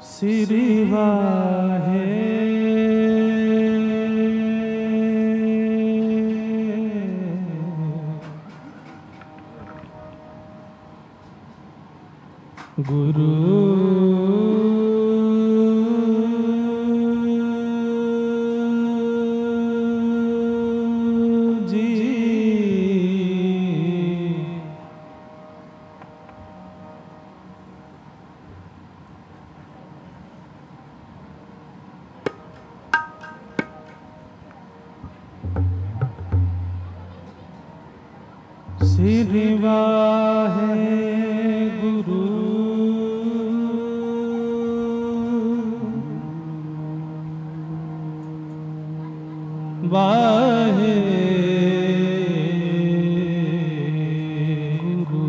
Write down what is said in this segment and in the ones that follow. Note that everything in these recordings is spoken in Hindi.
श्री वाहे गुरु श्री वाहे गुरु वाहे गुरु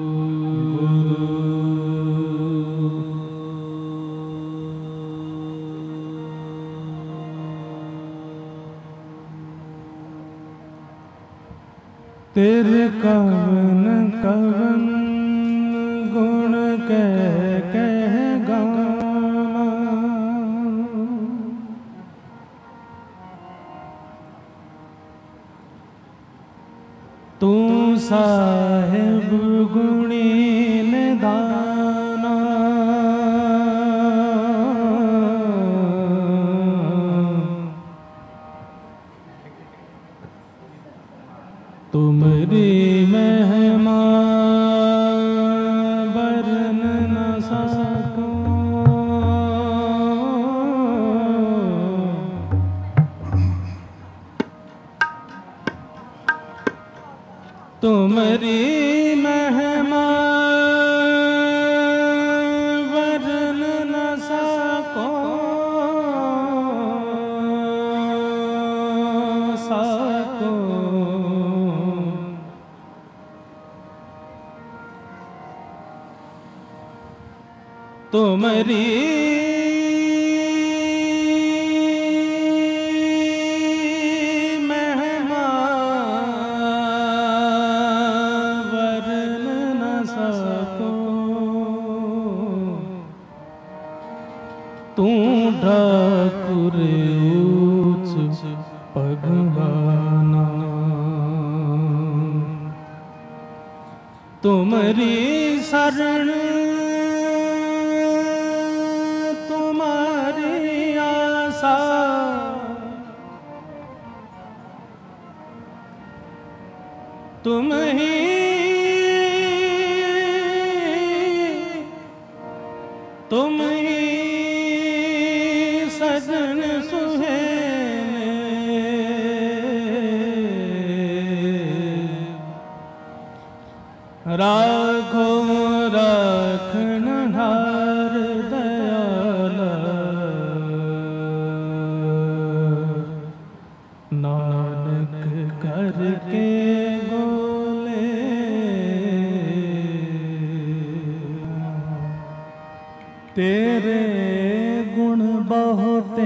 तेरे कवन कवन गुण कह गावा तू साहिब गुणी निदाना तुमरी महिमा वर्णन न सकूं तुमरी महिमा वर्णन न सकूं तुमरी महिमा वर्णन न सकूं तू ठाकुर ऊंच भगवाना तुमरी शरण तुम ही सजन सुहेले राखो राखन हार दयाला नानक करके तेरे गुण बहुते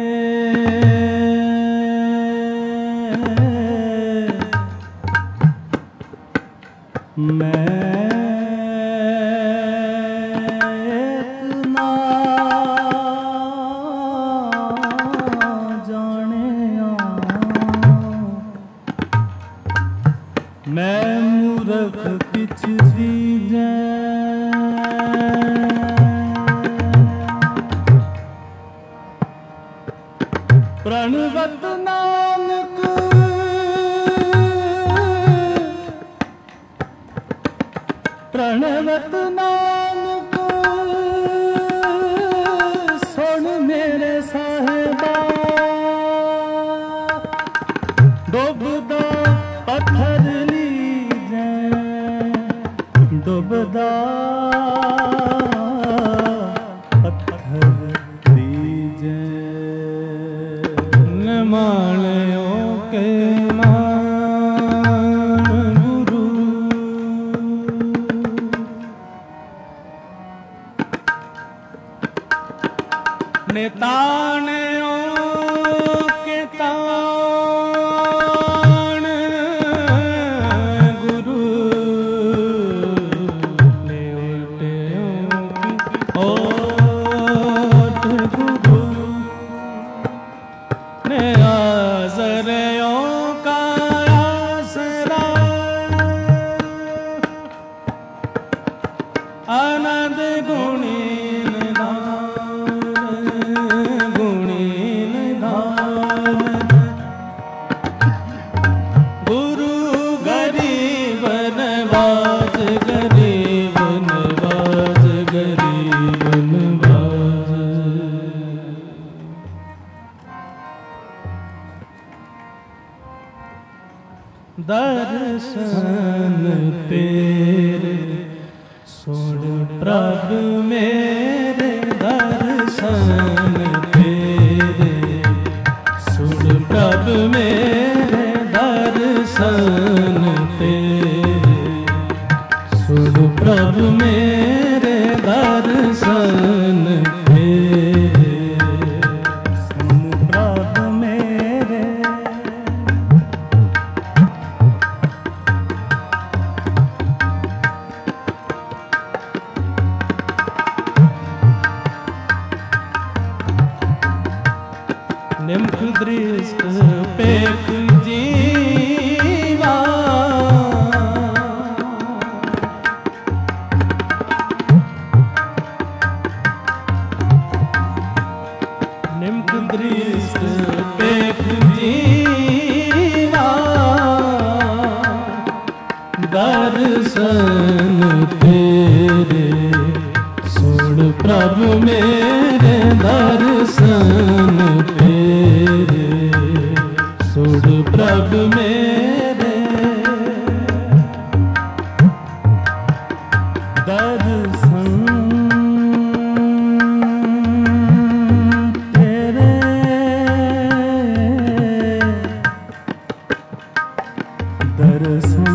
मैं इतना जाने मैं मूर्ख किछ दीजे प्रणवत नानक प्रणवत नानक सुन मेरे साहिबा डुबदा पत्थर लीजे डुबदा माणियों के मान गुरु निताणियों के ताण गुरु ने उल्टियों की आनंद गुणी दर्शन तेरे सुन प्रभ मेरे दर्शन तेरे सुन प्रभ मेरे दर्शन तेरे सुन प्रभ मेरे दर्शन तेरे सुन प्रभ मेरे निम्फ दृष्ट पेख जीवा निम्फ दृष्ट पेख जीवा दर्शन तेरे सुन प्रभु मेरे दर्शन तेरे सुन प्रभु मेरे दर्शन तेरे दर्शन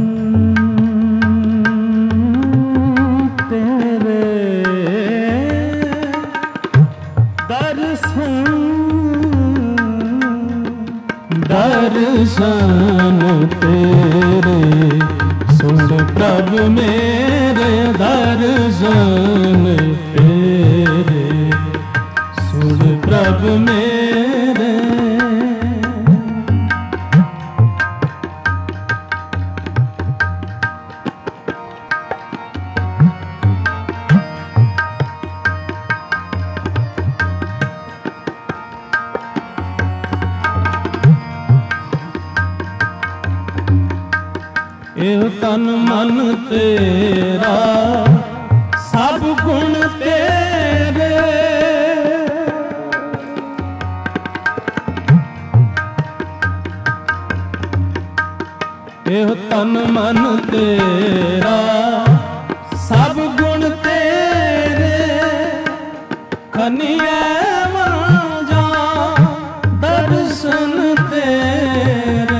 दर्शन तेरे सुन प्रभु मेरे दर्शन तेरे सुन प्रभु मेरे एह तन मन तेरा सब गुण तेरे एह तन मन तेरा सब गुण तेरे खनिया जा दर्शन तेरे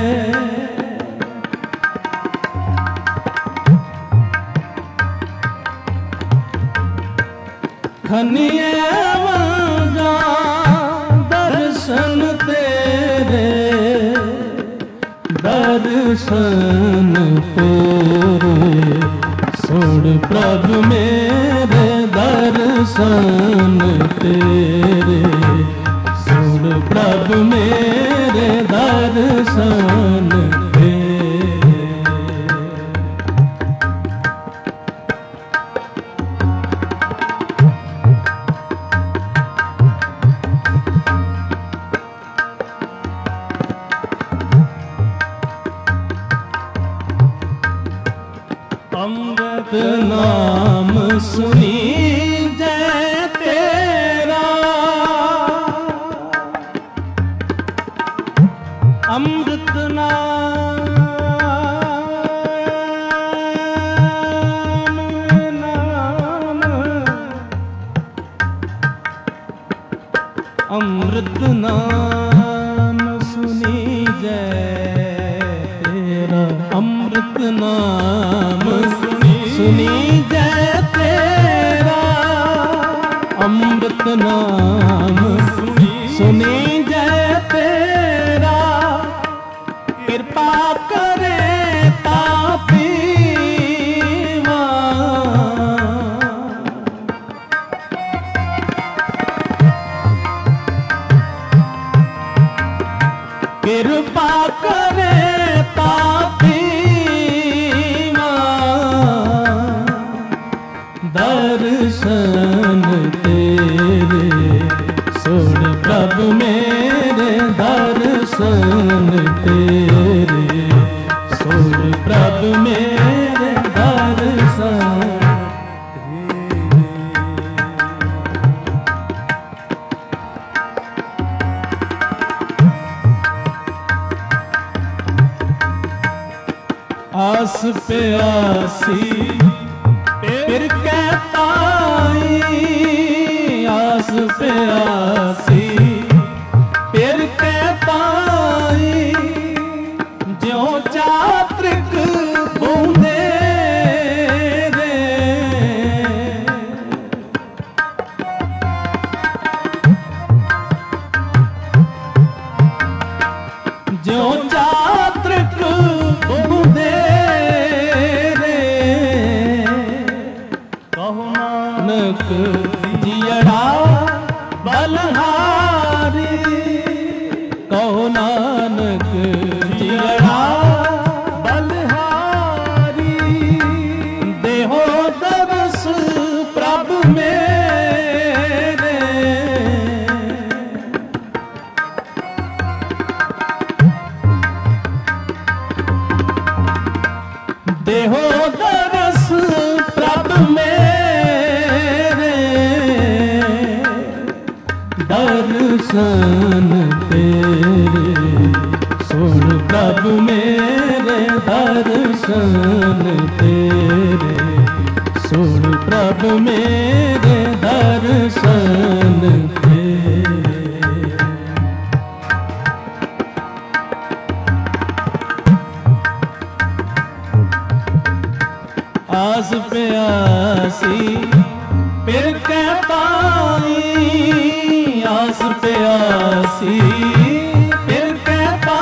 खनिया जा दर्शन तेरे दर्शन तेरे सुन प्रभु मेरे दर्शन तेरे सुन प्रभु मेरे दर्शन तेरे अमृत नाम सुनी जय तेरा अमृत नाम अमृत नाम सुनी जय तेरा अमृत नाम सुनी जय तेरा अमृत नाम सुनी जय तेरा कृपा करे तापी कृपा करे तापी दर्शन तेरे, सुन प्रभु मेरे दर्शन तेरे, सुन प्रभु मेरे दर्शन। आस पे आसी फिर कहता आस पे आसी फिर कहता ज्यों चात्रिक बूंदे रे, ज्यों चात्रिक बूंदे नानक जियड़ा बलहारी, कहो नानक जियड़ा बलहारी, देहो दरस प्रभु मेरे, देहो दरस प्रभु मेरे, दर्शन तेरे, सुन प्रभु मेरे दर्शन तेरे, सुन प्रभु मेरे दर्शन तेरे। आस पे आसी फिर कहता आस पे आसी फिर कहता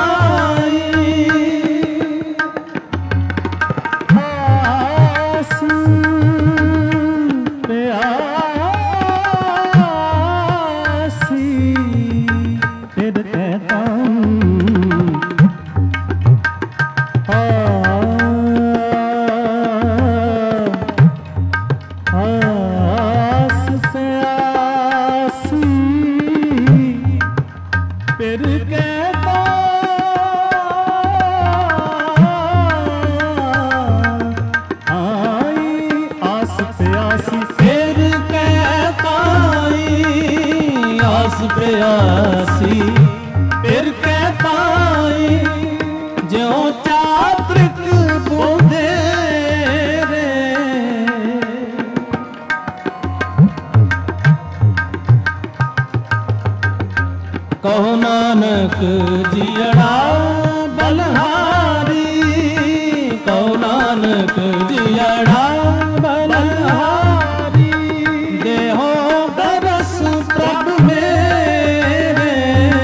आस पे आसी फिर कहता आस से आसी फिर कहता आई, आस पे आसी फिर कहता आस पे आसी फिर कहता ज्यों चात्रिक बूंदे रे, कहो नानक जियड़ा बलहारी, कहो नानक जियड़ा बलहारी, देहो दरस प्रभु मेरे,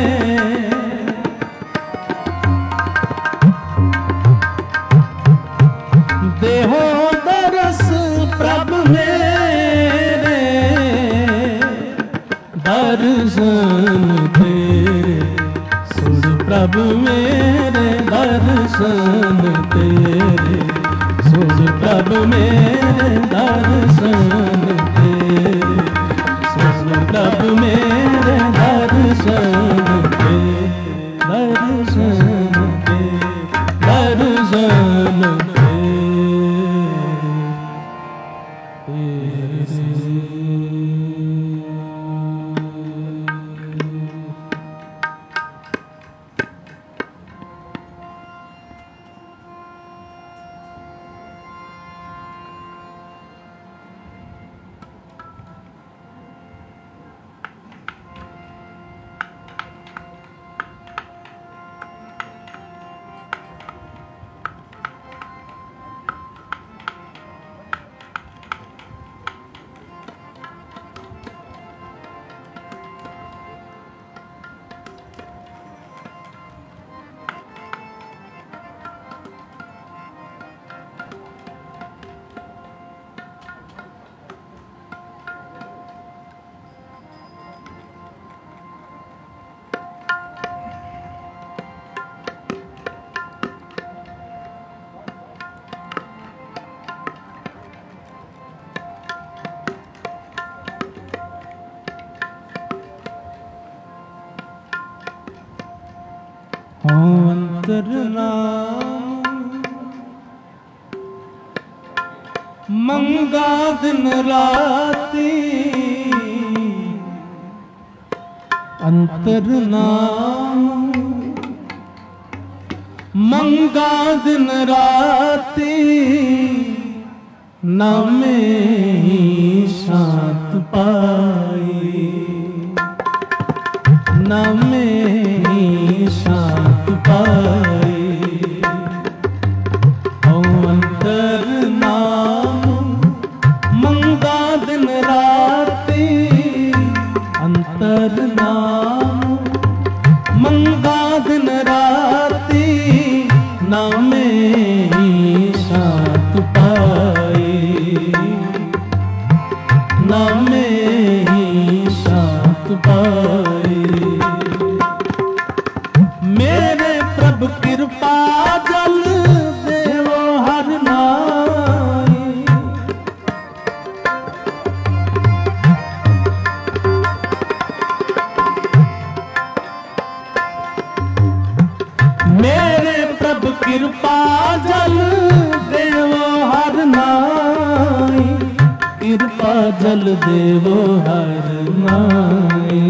देहो दरस प्रभु मेरे, दर्शन तेरे, सुन प्रभु मेरे दर्शन तेरे, सुन प्रभु मेरे दर्शन तेरे, सुन प्रभु मेरे दर्शन तेरे, दर्शन तेरे, दर्शन अंतरनाम मंगा दिन राती अंतरनाम मंगा दिन राती नामे ही शांत पाई नामे ही शांत पाई अंतरनाम मंगा दिन राती अंतरनाम मंगा दिन राती नामे ही शांत पाई नामे ही शांत पाई मेरे प्रभु कृपा जल देवो हर नाई मेरे प्रभु कृपा जल देवो हर नाई कृपा जल देवो हर नाई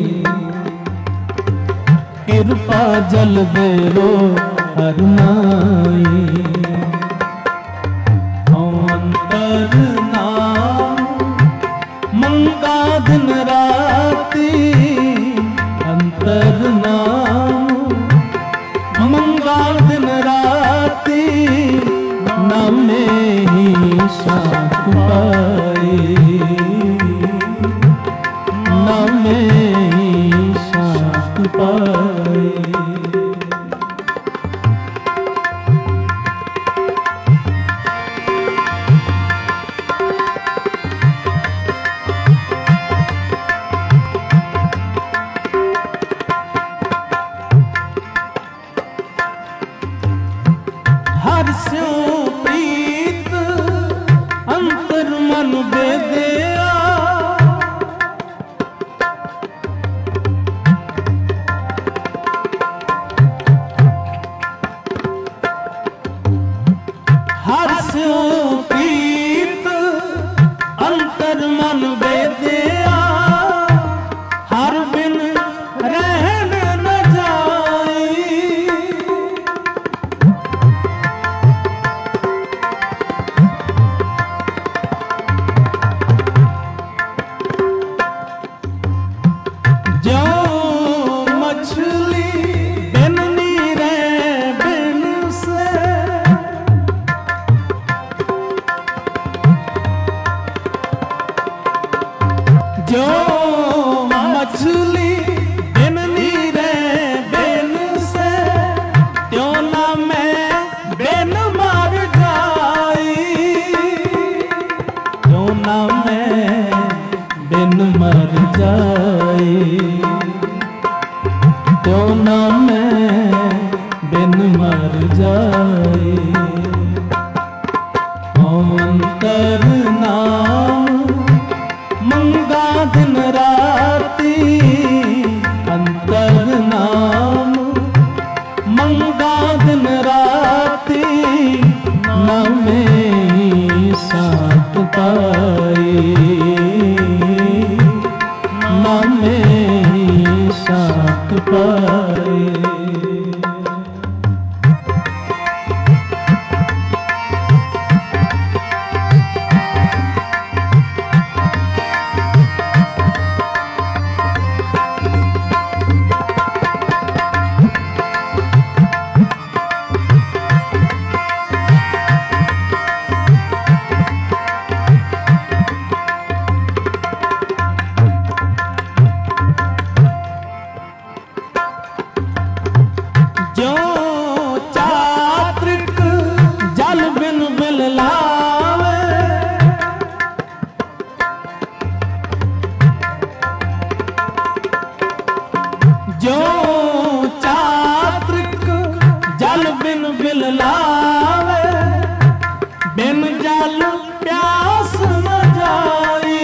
कृपा जल देवो हर नाई अंतरनाम मंगा दिन राती अंतरनाम मंगा दिन राती नामे ही शांत पाई नामे ही शांत पाई हर स्यों प्रीत अंतर मन बेदिया हर स्यों प्रीत अंतर मन बेदिया हर बिन रहन न जाई जो मछली बिन नीरे बिन से जो मछली बिन नीरे बिन से त्यों ना मैं बिन मर जाई त्यों ना मैं बिन मर जाई त्यों ना मैं बिन मर जाई अंतरनाम मंगा दिन राती अंतरनाम मंगा दिन राती नामे ही शांत पाई नामे ही शांत पाई जो चात्रिक जल बिन बिल लावे जो चात्रिक जल बिन बिल लावे बिन जल प्यास न जाई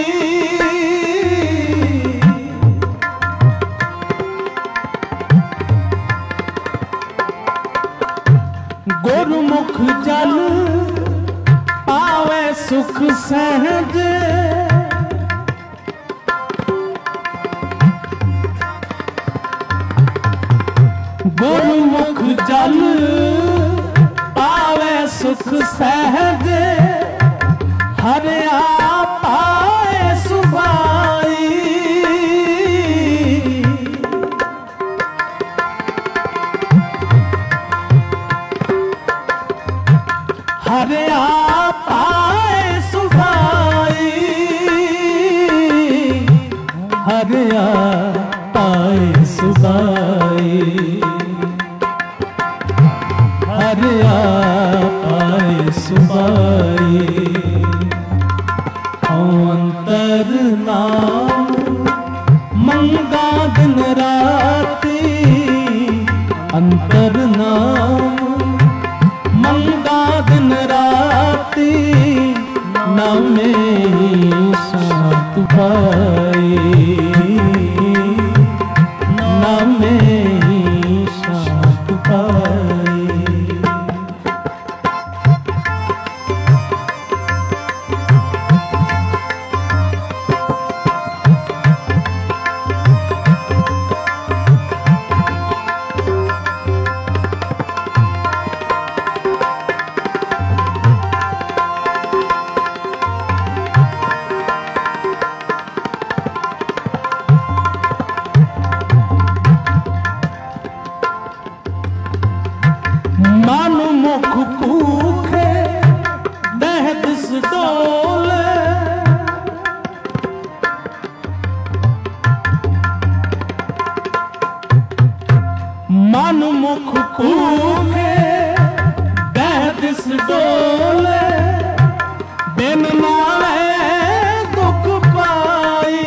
हरिया पाए सुबाई, हरिया पाए सुबाई। अंतर नाम मंगा दिन राती, अंतर नाम मंगा दिन राती, नामे शांत पाई, नामे शांत पाई। मुख कूखे दहद डोले, मन मुख कूखे दहद डोले, बिन नाले दुख पाई।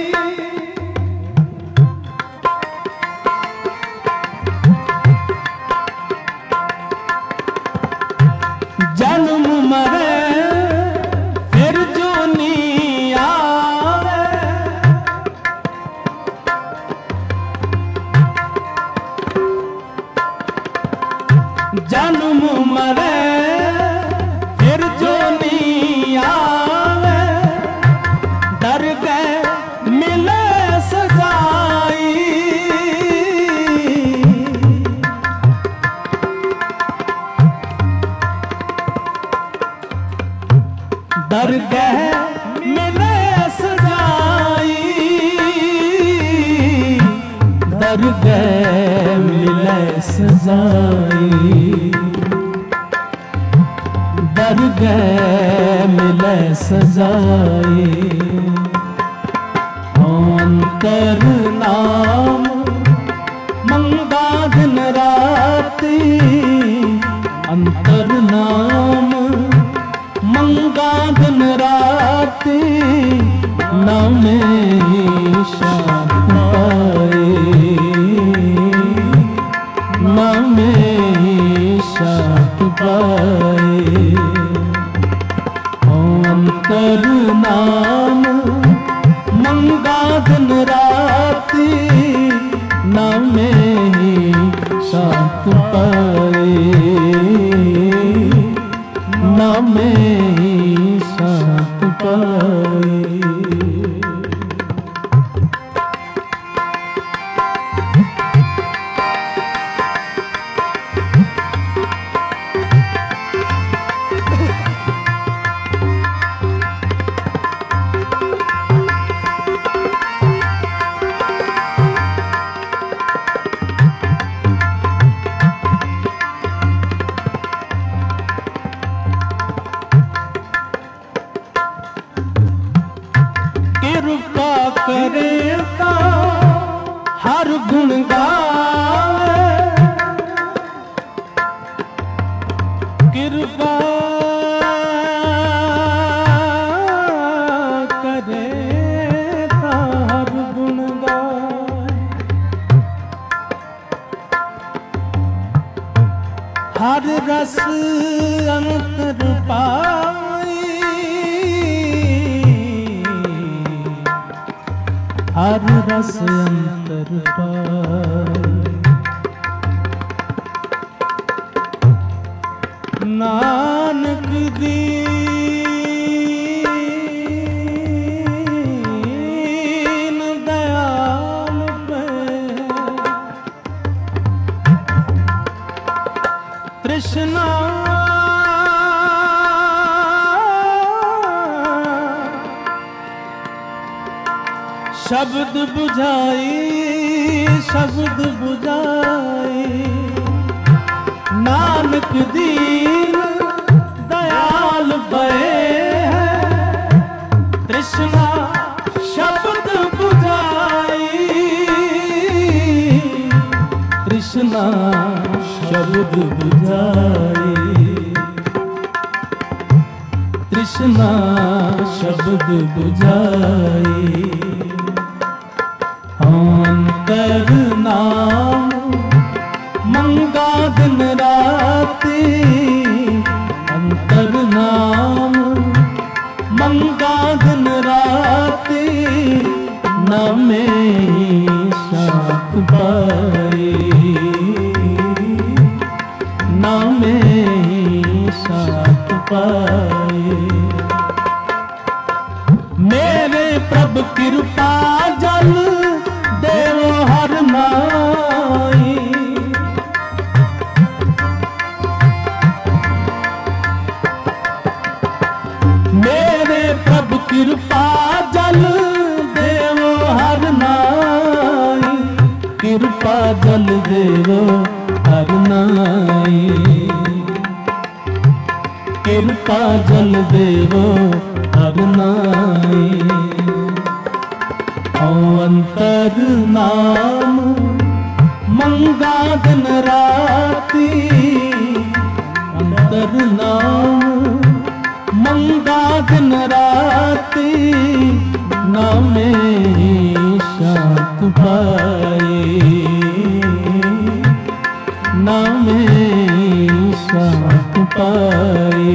जन्म मरे फिर जो नी आवे, जन्म मरे फिर जो नी आवे, डर गए मिले सजाई। डर गए मिले सजाई, डर गए मिले सजाई, डर गए मिले सजाई। अंतर नाम मंगा दिन राती, अंतर नाम मंगा दिन राती, नामे शांत पाए, नामे शांत पाए। अंतर नाम मंगा दिन राती, नामे शांत पाए, नामे शांत पाए। कृपा करे ता हर गुण गावे, कृपा करे ता हर गुण गावे, हर रस अंतर पाई, हर रस अंतर पाई। नानक दीन दयाल पे तृष्णा शब्द बुझाई, शब्द बुझाई। नानक दीन दयाल भये है, तृष्णा शब्द बुझाई। तृष्णा शब्द बुझाए, तृष्णा शब्द बुझाए। अंतर नाम मंगा दिन राती, अंतर नाम मंगा दिन राती, न में शांत पाए, न में शांत पाए। मेरे प्रभु कृपा जल देवो हर नाई, मेरे प्रभु कृपा जल देवो हर नाई, कृपा जल देवो हर नाई, कृपा जल देवो हर नाई। अंतर नाम मंगा दिन राती, अंतर नाम मंगा दिन राती, न में शांत पाए, न में शांत पाए,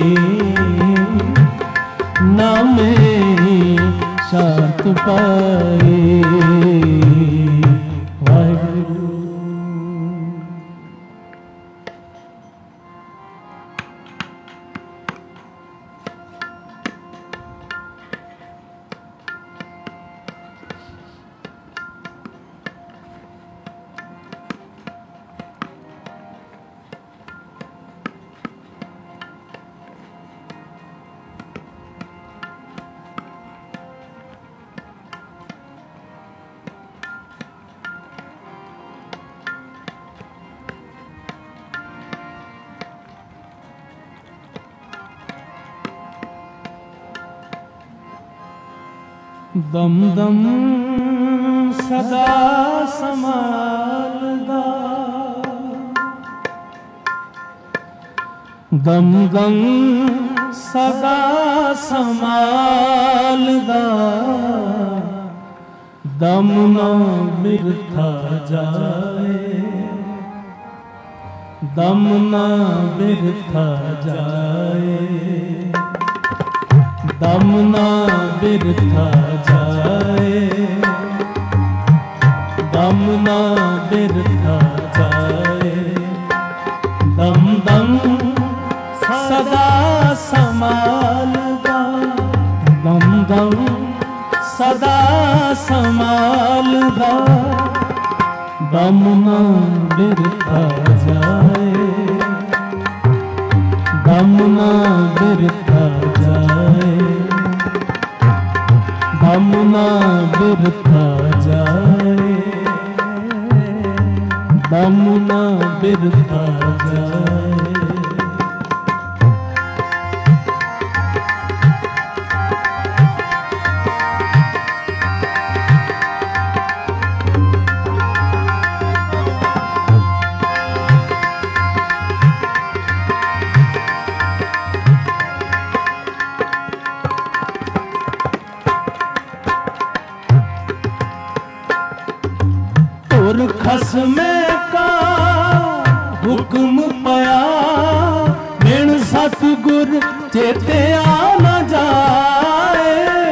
न में शांत पाए। वाहिगुरु। दम दम सदा संभालदा, दम दम सदा संभालदा, दम न बिरथा जाए, दम न बिरथा जाए, दम न बिरथा जाए, दम न बिरथा जाए। दम दम सदा संभालदा, दम दम सदा संभालदा, दम न बिरथा जाए, दम न बिरथा जाए, दम न बिरथा जाए, दम न बिरथा जाए। और खसमे का हुक्म पाया, बिन सतगुर चेते आ न जाए।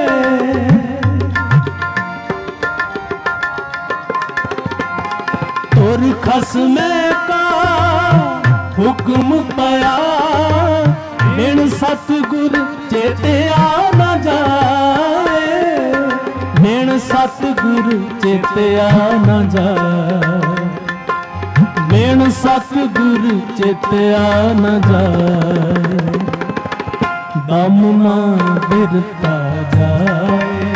और खसमे का हुक्म पाया, बिन सतगुर चेते आ न जाए, बिन सतगुर चेते आ न जाए, बिन सतगुर चेते आ न जाए। दम न बिरथा जाए,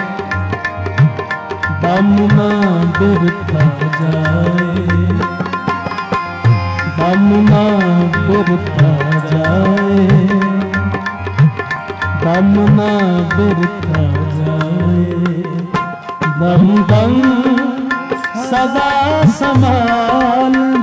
दम न बिरथा जाए, दम न बिरथा जाए, दम न बिरथा जाए। दम दम सदा संभाल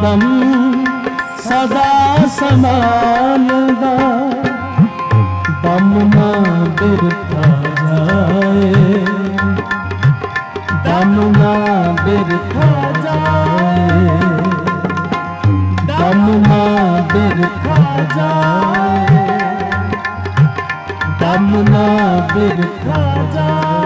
दम सदा संभालदा, दम ना बिरथा जाए, दम ना बिरथा जाए, दम ना बिरथा जाए, दम ना बिरथा जाए।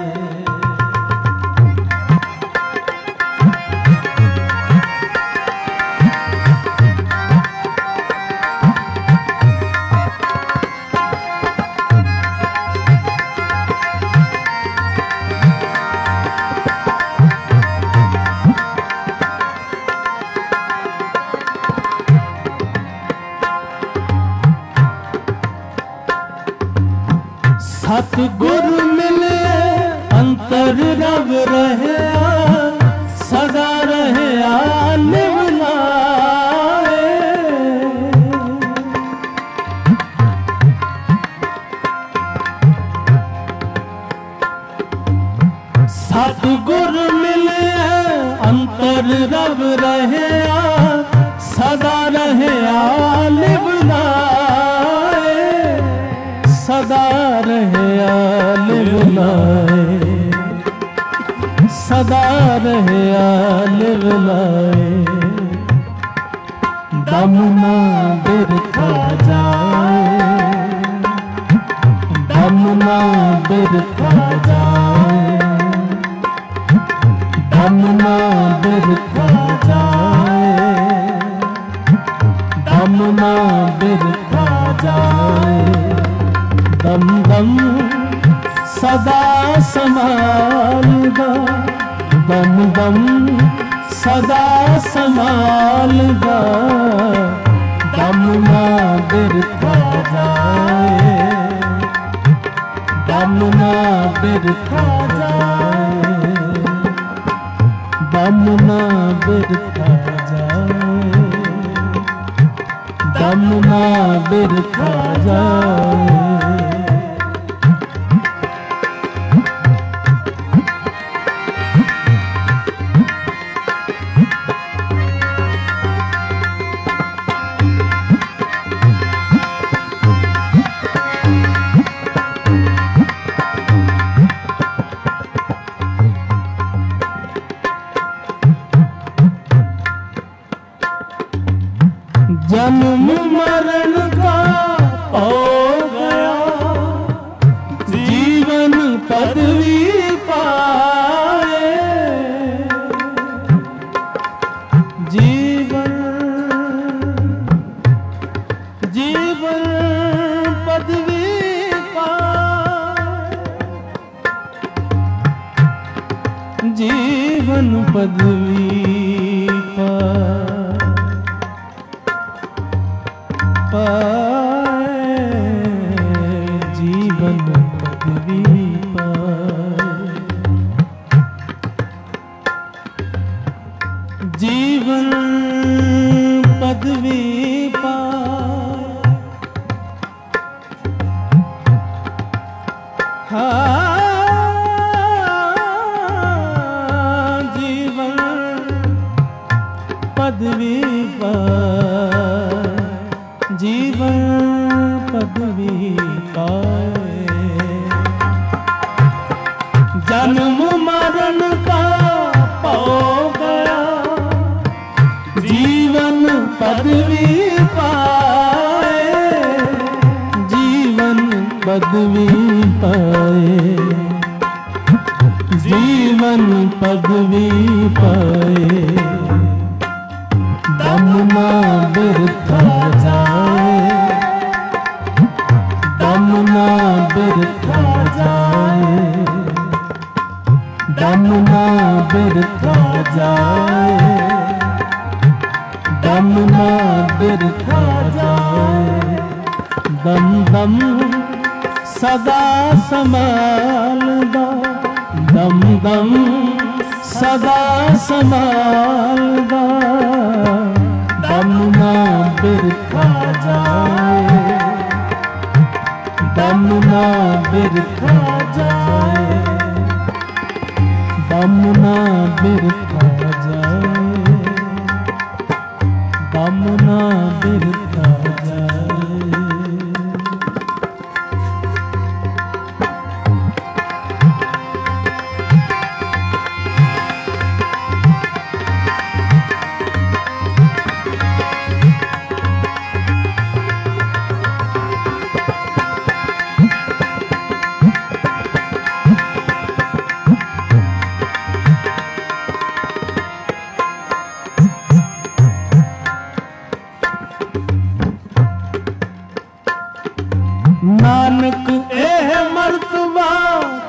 सतगुर मिले अंतर रब रहे, सदा रहे निवलाए। सतगुर मिले अंतर रब रहे, सदा रहे निवलाए, सदा रहे आलिम लाए, सदा रहे आलिम लाए। दम ना बिरथा जाए, दम ना बिरथा जाए, दम ना बिरथा जाए, दम ना बिरथा जाए। दम दम सदा संभालदा, दम दम सदा संभालदा, दम ना बिरथा जाए, दम ना बिरथा जाए, दम ना बिरथा जाए, दम ना बिरथा जाए। जन्म मरण का हो गया, जीवन पदवी पाए, जीवन जीवन पदवी पाए, जीवन पदवी पाए, जीवन पदवी पाए, जीवन पदवी पाए। हाँ, जीवन पदवी पाए, जीवन पदवी पाए। जन्म मरण का हो गया, जीवन पदवी पाए, जीवन पदवी पाए, जीवन पदवी पाए। दम ना बिरथा जाए, दम ना बिरथा जाए, दम ना बिरथा जाए, दम ना बिरथा जाए। दम दम सदा संभालदा, दम दम सदा संभालदा, दम ना बिरथा जाए, दम ना बिरथा जाए, दम ना बिरथा जाए,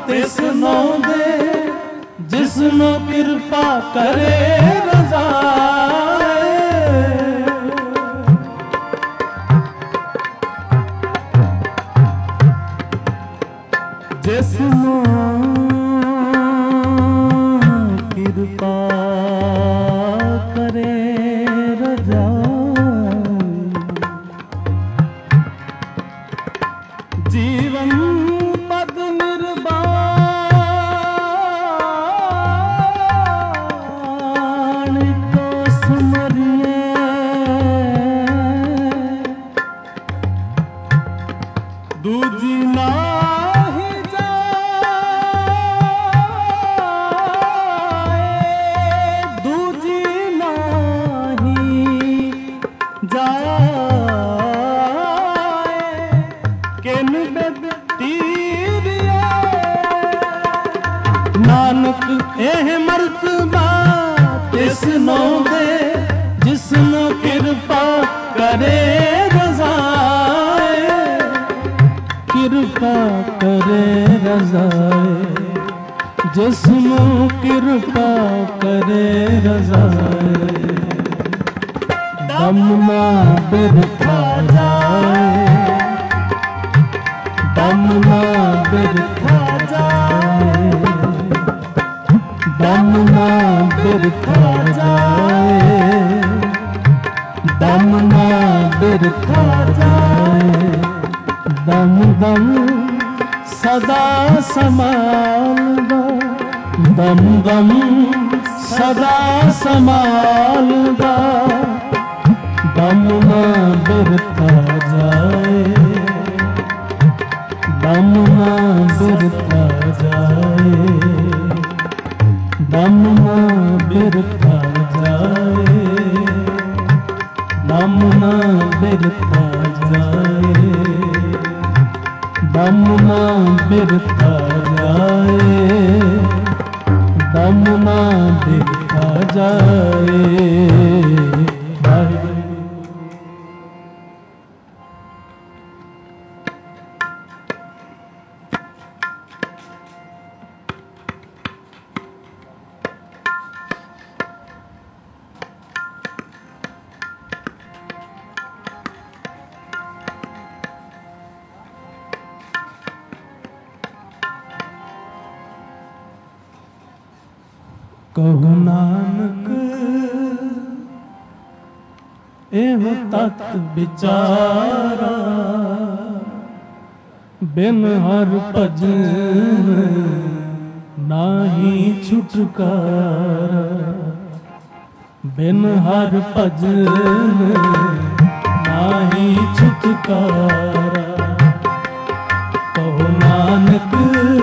तिसनो दे जिसनो कृपा करे रजाए। जिसनो कृपा करे रजाए। जीवन पद निर्वाण को सुमरिए। दूजी नाही जाए, दूजी नाही जाए। किन तीरिया नानक एह मर्तबा तिसनो दे जिसनो कृपा करे रजाए। कृपा करे रजाए जिसनो कृपा करे रजाए। दम ना बिरथा जाए, दम ना बिरथा जाए, दम ना बिरथा जाए, दम ना बिरथा जाए। दम दम सदा संभालदा, दम दम सदा संभालदा। दम ना बिरथा जाए, दम ना बिरथा जाए, दम ना बिरथा जाए, दम ना बिरथा जाए, दम ना बिरथा जाए, दम ना बिरथा जाए। कहु नानक एहो तत विचारा। बिन हर भजन नाही छुटकारा। बिन हर भजन नाही छुटकारा। कहु नानक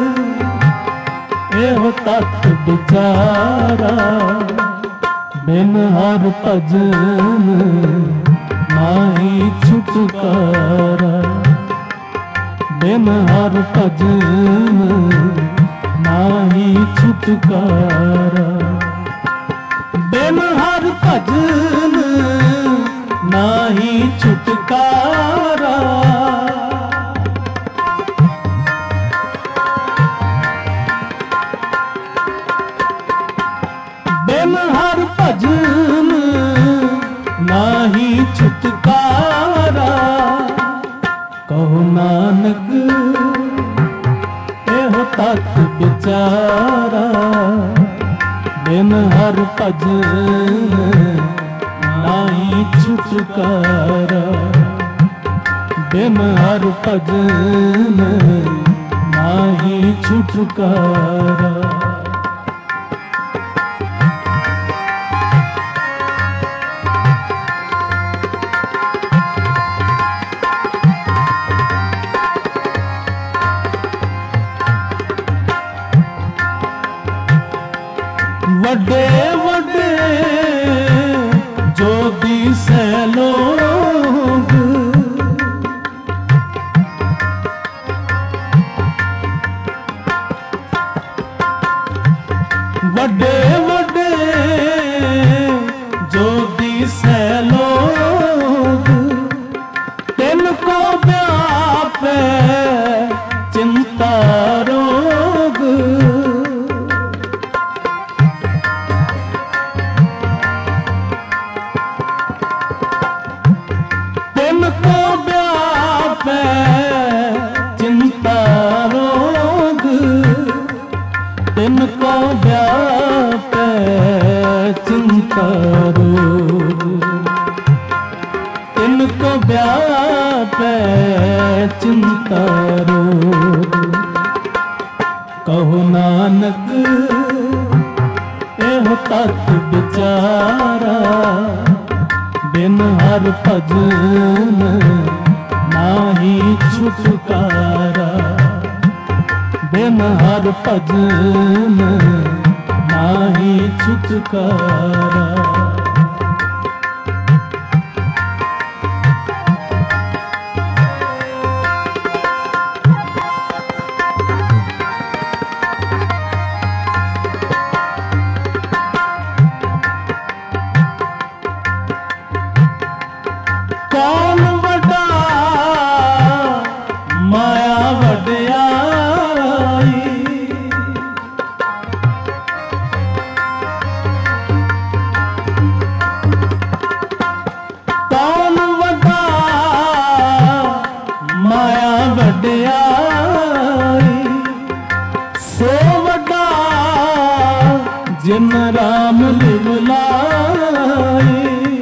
एहो तत विचारा। बिन हर भजन नाही छुटकारा। बिन हर भजन नाही छुटकारा। बिन हर भजन नाही छुटकारा। बिन हर भजन नाही छुटकारा। कहु नानक एहो तत विचारा। बिन हर भजन नाही छुटकारा। बिन हर भजन नाही छुटकारा। वड्डे वड्डे जो दिसे लोग। वड्डे वड्डे जो दिसे लोग। तिनको व्यापे चिंता रोग। तिनको व्यापे चिंता रोग, तिनको व्यापे चिंता रोग। कहो नानक एह तत् विचारा, बिन हर भजन नाहि छुटकारा, बिन हर भजन नाहि छुटकारा। कौन वड्डा माया वड्याई, कौन वड्डा माया वड्याई, सो वड्डा जिन राम लिवलाई।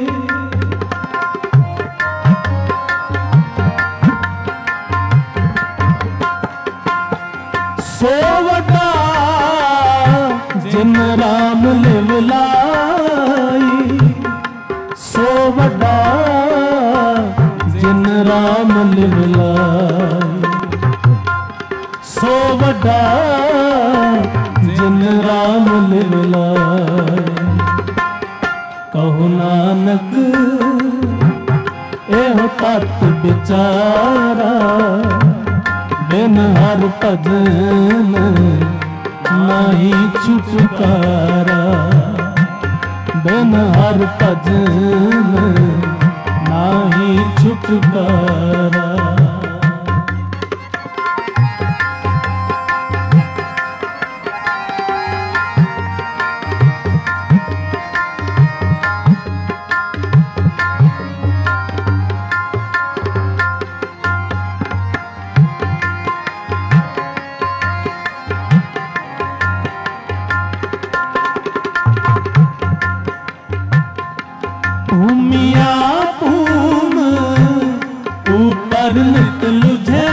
सो वड्डा जिन राम लिवलाई, सो वड्डा जिन राम लिवलाई, सो वड्डा जिन राम लिवलाई। कहो नानक एह तत् विचारा, बिन हर भजन नाहि छुटकारा, बिन हर भजन नाहि छुटकारा। भूमिया भूम ऊपर नित लुझे,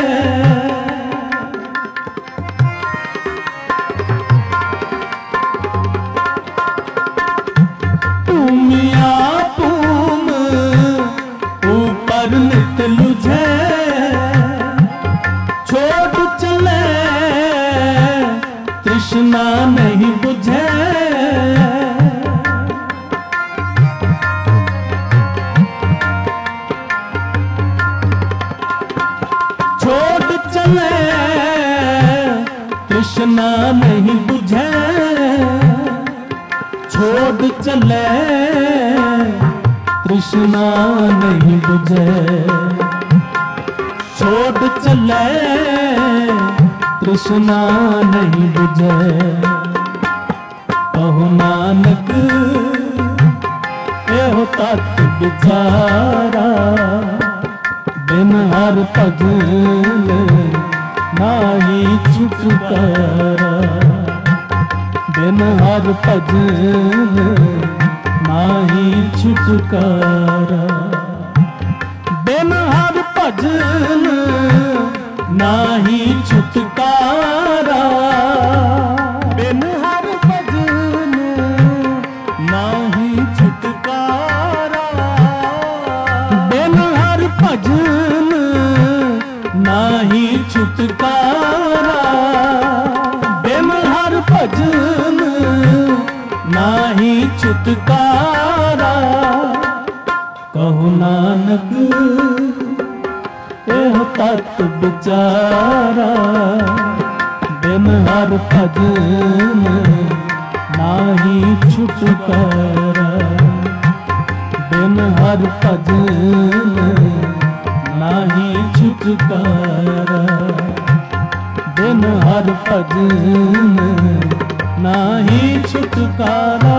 भूमिया भूम ऊपर नित लुझे, छोड़ चले तृष्णा नहीं बुझे। छोड़ चले तृष्णा नहीं बुझे, छोड़ चले तृष्णा नहीं बुझे, छोड़ चले तृष्णा नहीं बुझे। कहो नानक एह तत् विचारा, बिन हर भजन नाहि छुटकारा, बिन हर भजन नाहि छुटकारा, बिन हर भजन नाहि छुटकारा, बिन हर भजन नाहि छुटकारा, बिन हर भजन नाहि छुटकारा, बिन हर भजन नाहि छुटकारा। कहो नानक एह तत् विचारा, बिन हर भजन नाहि छुटकारा, बिन हर भजन नाहि छुटकारा, बिन हर भजन नाहि छुटकारा।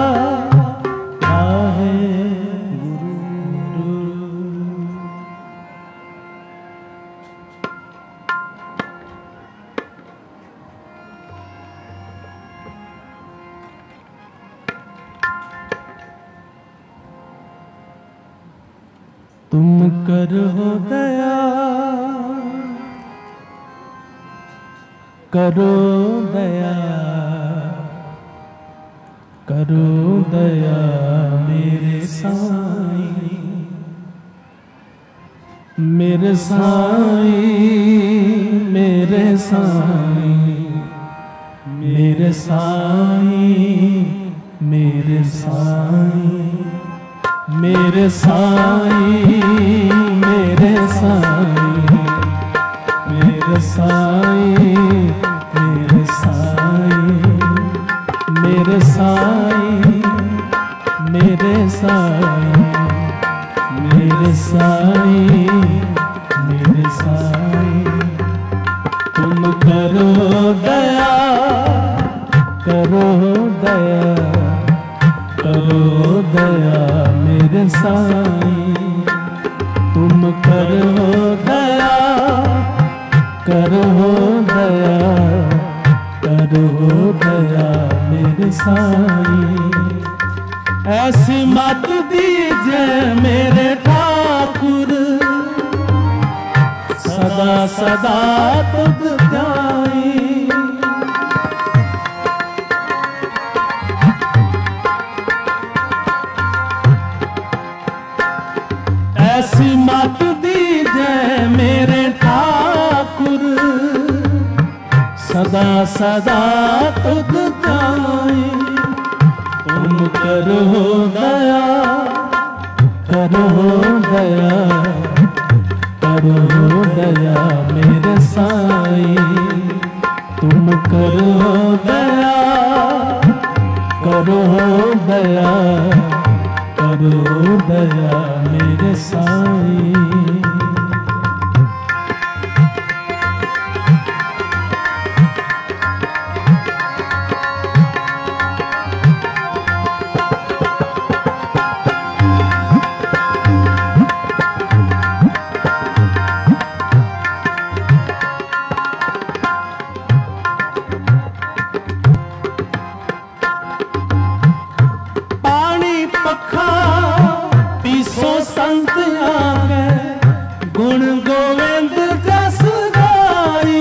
तुम करो दया, करो दया, करो दया मेरे साईं, मेरे साईं, मेरे साईं, मेरे साईं, मेरे साईं, मेरे साईं, मेरे साईं, मेरे साईं, मेरे साईं, मेरे साईं, मेरे साईं, मेरे साईं, मेरे साईं, तुम करो दया, करो दया, करो दया मेरे साईं, तुम करो दया, करो दया, करो दया मेरे साईं। ऐसी मत दीजिए मेरे ठाकुर, सदा सदा तुझ ध्याई। ऐसी मत दीजिए मेरे ठाकुर, सदा सदा तुझ ध्याई। तुम करो दया, करो दया, करो दया मेरे साईं, तुम करो दया, करो दया, करो दया मेरे साईं। पखा पीसो संत आगे, गुण गोविंद जस गाई।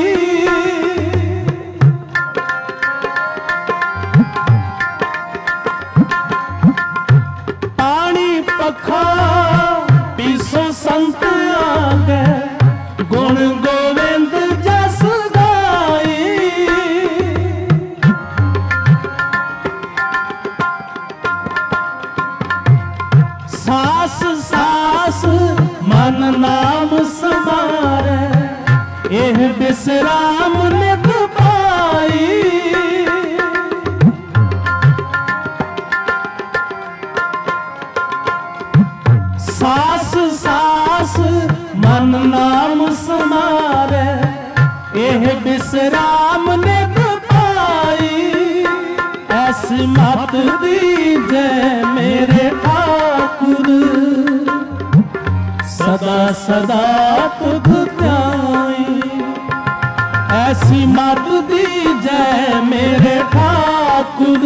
पानी पखा पीसो संत आगे, गुण गोविंद जस गाई। सास सास मन नाम समारे, एह विश्राम नित पाई। सास सास मन नाम समारे, एह विश्राम नित पाई। ऐसी मत दीजिए मेरे ठाकुर, सदा सदा तुझ ध्याई। ऐसी मत दीजिए मेरे ठाकुर,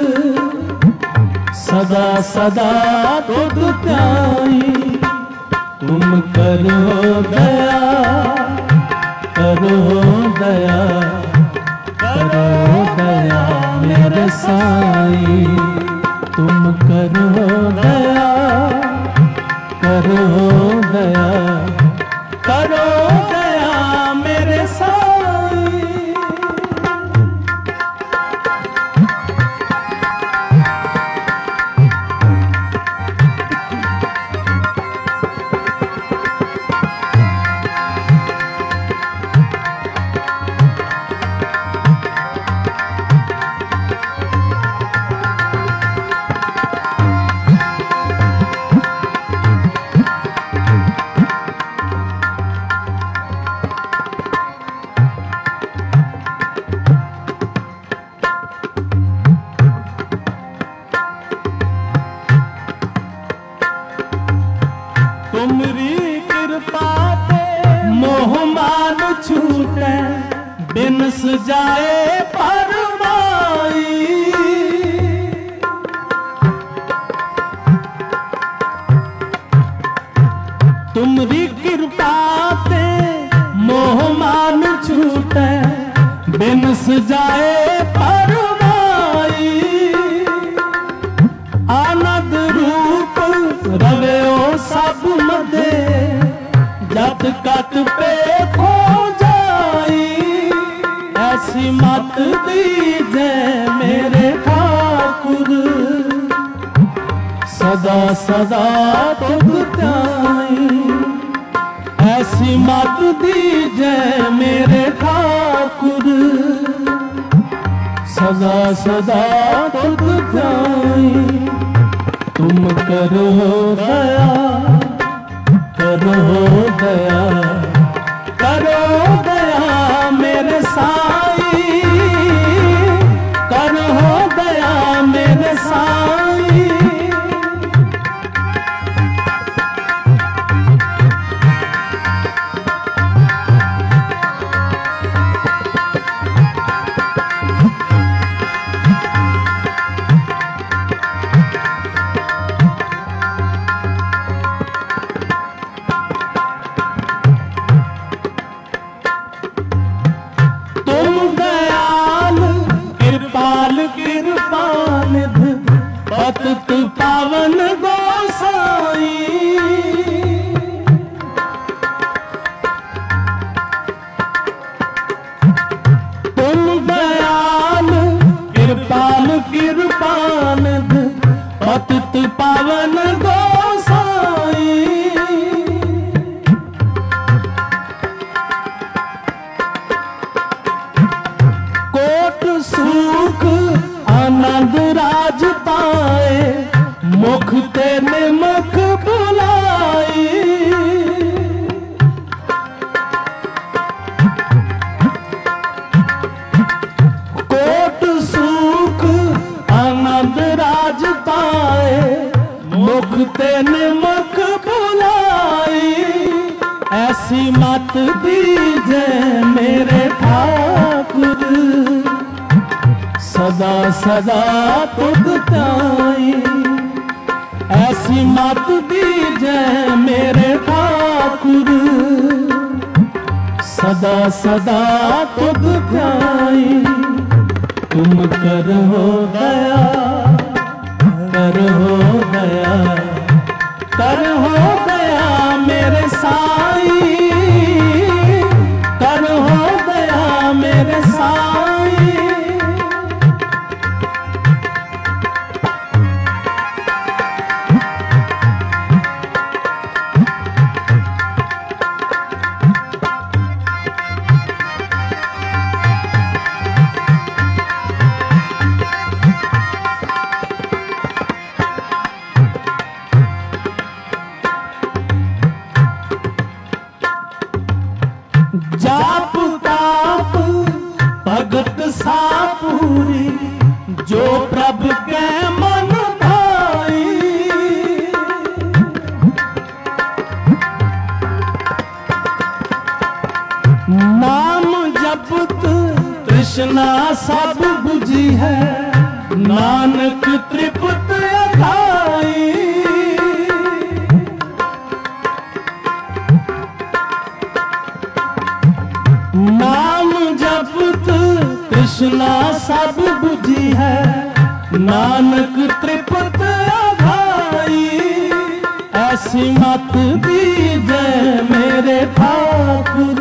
सदा सदा तुझ ध्याई। तुम करो दया, करो दया, करो दया मेरे साईं, तुम करो दया, करो दया, करो दया मेरे साईं। तुमरी कृपा ते मोह मान छूटे, बिन सजाए फरमाई। जाए फरमाई, आनंद रूप रवे ओ सब मदे, जत कत पे खो जाई। ऐसी मत दीजे मेरे ठाकुर, सदा सदा तुझ ध्याई। ऐसी मत दीजे मेरे ठाकुर, सदा सदा तुझ ध्याई। तुम करो दया, करो दया, करो दया मेरे साईं, करो दया मेरे साईं। पतित पावन गोसाई, तुम दयाल कृपाल कृपाल पतित पावन गोसाई। कोट सुख आनंद राज पाए, मुख ते निमख बुलाई। कोट सुख आनंद राज पाए, मुख ते निमख बुलाई। ऐसी मत दीजे मेरे ठाकुर, सदा सदा तुझ ध्याई। ऐसी मत दीजे मेरे ठाकुर, सदा सदा तुझ ध्याई। तुम करो दया, करो दया, करो दया मेरे साईं, करो दया मेरे साईं। जाप ताप भगत सापूरी, जो प्रभु के मन भाई। नाम जपत तृष्णा सब बुझी है, नानक तृप्त अघाई। नाम जपत तृष्णा सब बुझी है, नानक तृप्त अघाई। ऐसी मत दीजे मेरे ठाकुर,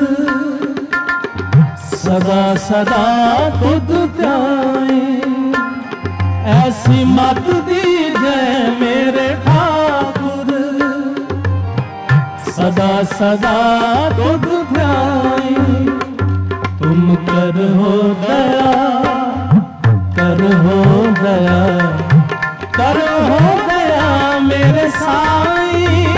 सदा सदा तुझ ध्याई। ऐसी मत दीजे मेरे ठाकुर, सदा सदा तुझ ध्याई। तुम करो दया, करो दया, करो दया मेरे साईं,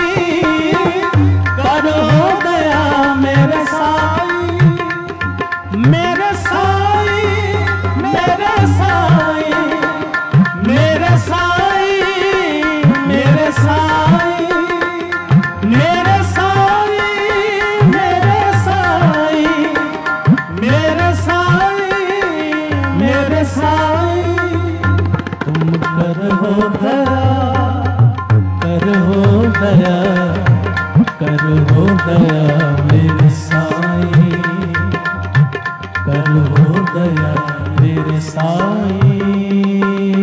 करो दया मेरे साईं। मेरे साईं, मेरे साईं, मेरे साईं, मेरे साईं, मेरे साईं, मेरे साईं, मेरे साईं, मेरे साईं। तुम करो दया, करो दया, करो दया मेरे साईं, करो दया। तेरे साईं।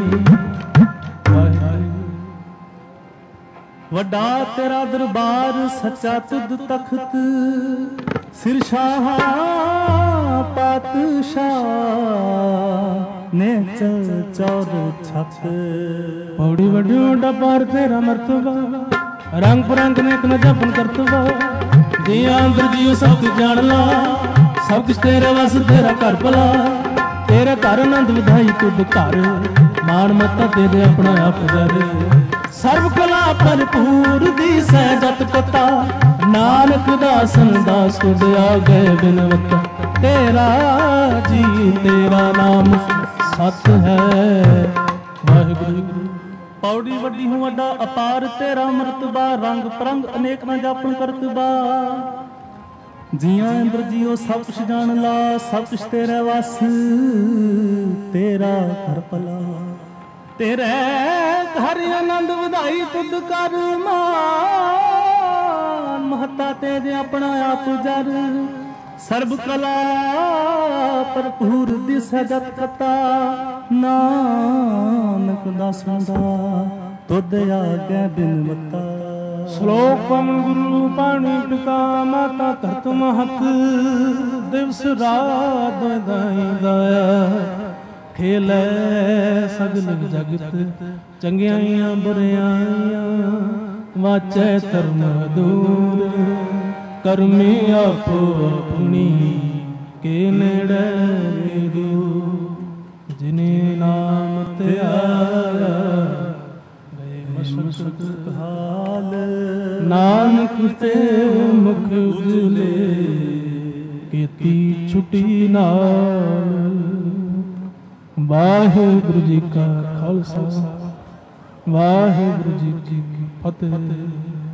वड्डा तेरा दरबार सच्चा तुद तख्त, सिर शाह पातशाह ने चल चौर छत। पौड़ी वड्डी वड्डा पार तेरा मरतबा, रंग परंग ने न जपन करतबा। जिया अंदर जियो सब कुछ जान ला, सब कुछ तेरे वस तेरा घर भला। तेरे घर आनंद विधाई तुद घर, मान मता तेरे अपना आप कर। सर्व कला भरपूर दी सहजत कथा, नानक दासन दास तुद आ गए बिनवता। तेरा जी तेरा नाम सत है वाहिगुरु। पौड़ी वड्डी हूँ वड्डा अपार तेरा मरतबा, रंग परंग अनेक न जापन करतबा। जिया इंद्र जियो सब कुछ जान ला, सब कुछ तेरे वस तेरा घर भला। तेरे घर आनंद ਵਧਾਈ तुद कर, मान महता तेरे अपना आप जर। सर्व कला भरपूर दिसै जत कथा, नानक दासां दा तुद आगे बिनवता। श्लोक पवन गुरु पाणी पिता माता धरत महत, दिवस रात दाई दाया। खेलै सगल जगत चंगियाइयां बुरियाइयां, वाचै धर्म दूर करमी आपो अपनी के नेड़े दूर। जिने नाम त्यागा गए मशक हाल, नानक ते मुख उजले कीती छुटी नाल। वाहिगुरु जी का खालसा, वाहिगुरु जी की फतेह।